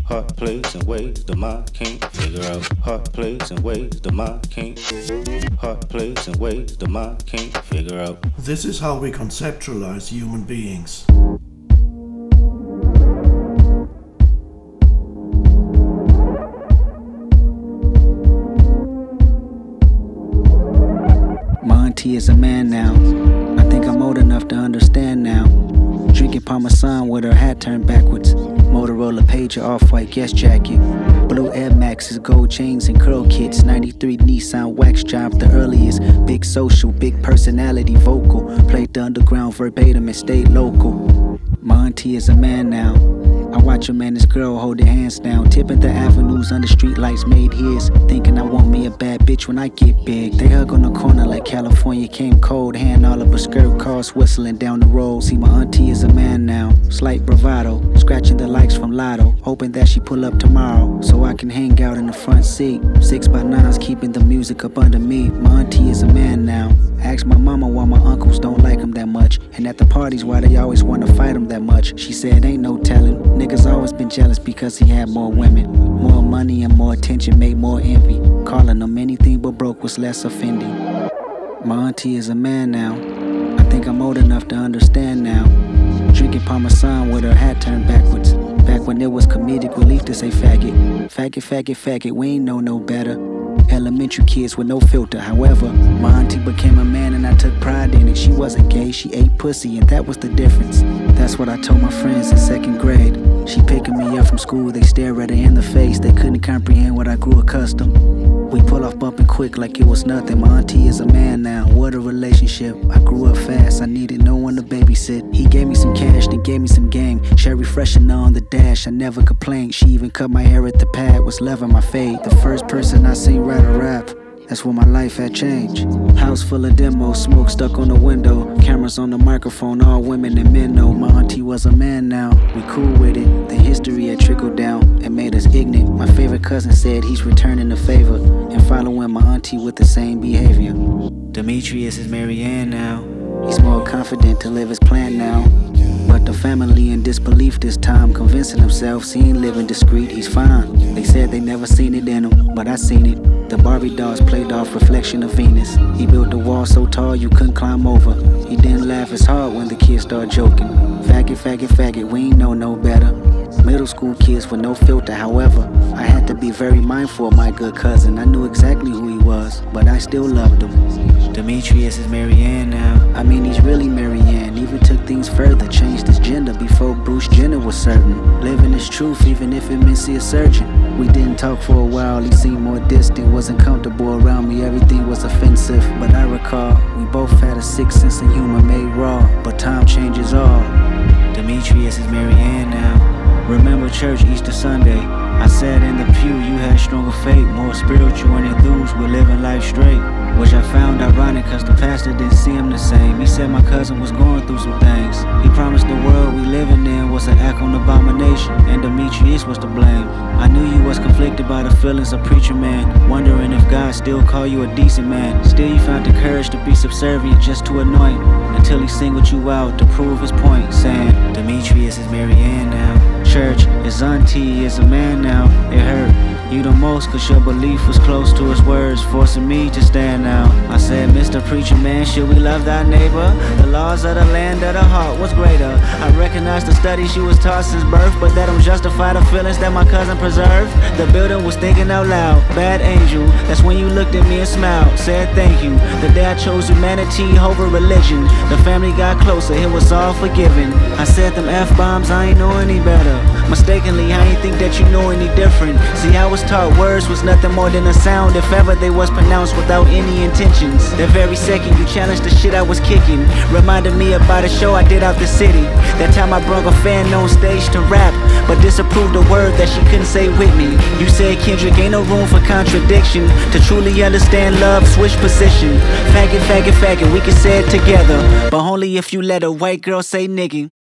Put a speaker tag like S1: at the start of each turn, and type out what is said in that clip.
S1: Hot place and ways the mind can't figure out. Hot place and ways the mind can't. Hot place and ways the mind can't figure out.
S2: This is how we conceptualize human beings.
S3: My auntie is a man now. I think I'm old enough to understand now. Drinking Parmesan with her hat turned backwards. Motorola Pager, off-white guest jacket. Blue Air Maxes, gold chains and curl kits. 93 Nissan wax job, the earliest. Big social, big personality, vocal. Played the underground verbatim and stayed local. My auntie is a man now. I watch him and his girl hold their hands down. Tipping the avenues under streetlights made his. Thinking I want me a bad bitch when I get big. They hug on the corner like California came cold. Hand all of her skirt cars whistling down the road. See, my auntie is a man now. Slight bravado, scratching the likes from Lotto. Hoping that she pull up tomorrow so I can hang out in the front seat. 6x9s keeping the music up under me. My auntie is a man now. Ask my mama why my uncles don't like him that much. And at the parties why they always wanna fight him that much. She said ain't no telling. Niggas always been jealous because he had more women. More money and more attention made more envy. Calling him anything but broke was less offending. My auntie is a man now. I think I'm old enough to understand now. Drinking Parmesan with her hat turned backwards. Back when it was comedic relief to say faggot. Faggot, faggot, faggot, we ain't know no better. Elementary kids with no filter. However, my auntie became a man and I took pride in it. She wasn't gay, she ate pussy and that was the difference. That's what I told my friends in second grade. She picking me up from school, they stare at her in the face. They couldn't comprehend what I grew accustomed. We pull off bumping quick like it was nothing. My auntie is a man now, what a relationship. I grew up fast, I needed no one to babysit. He gave me some cash, then gave me some game. Cherry freshener on the dash, I never complained. She even cut my hair at the pad, was loving my fade. The first person I seen write a rap, that's when my life had changed. House full of demos, smoke stuck on the window. Cameras on the microphone, all women and men know. My auntie was a man now, we cool with it. The history had trickled down and made us ignorant. My favorite cousin said he's returning the favor and following my auntie with the same behavior. Demetrius is Marianne now. He's more confident to live his plan now. But the family in disbelief this time, convincing themselves he ain't living discreet, he's fine. They said they never seen it in him, but I seen it. The Barbie dolls played off reflection of Venus. He built the wall so tall you couldn't climb over. He didn't laugh as hard when the kids started joking. Faggot, faggot, faggot, we ain't know no better. Middle school kids with no filter, however, I had to be very mindful of my good cousin. I knew exactly who he was, but I still loved him. Demetrius is Marianne now. I mean, he's really Marianne. Even took things further, changed his gender before Bruce Jenner was certain. Living his truth, even if it meant see a surgeon. We didn't talk for a while, he seemed more distant. Wasn't comfortable around me, everything was offensive. But I recall, we both had a sick sense of humor made raw. But time changes all. Demetrius is Marianne now. Remember church Easter Sunday. I sat in the pew, you had stronger faith, more spiritual and enthused with living life straight. Which I found ironic cause the pastor didn't see him the same. He said my cousin was going through some things. He promised the world we living in was an act on abomination, and Demetrius was to blame. I knew you was conflicted by the feelings of preacher man, wondering if God still call you a decent man. Still you found the courage to be subservient just to annoy him, until he singled you out to prove his point, saying Demetrius is Marianne now. Church, his auntie is a man now. It hurt you the most cause your belief was close to his words, forcing me to stand out. I said, Mr. Preacher Man, should we love thy neighbor? The laws of the land of the heart was greater. I recognize the studies she was taught since birth, but that don't justify the feelings that my cousin preserved. The building was thinking out loud, bad angel. That's when you looked at me and smiled, said thank you. The day I chose humanity over religion, the family got closer, it was all forgiven. I said them F-bombs, I ain't know any better. Mistakenly, I ain't think that you know any different. See, I was taught words was nothing more than a sound, if ever they was pronounced without any intentions. That very second you challenged the shit I was kicking, reminded me about a show I did out the city. That time I brung a fan on stage to rap, but disapproved a word that she couldn't say with me. You said, Kendrick, ain't no room for contradiction. To truly understand love, switch position. Faggot, faggot, faggot, we can say it together, but only if you let a white girl say nigga.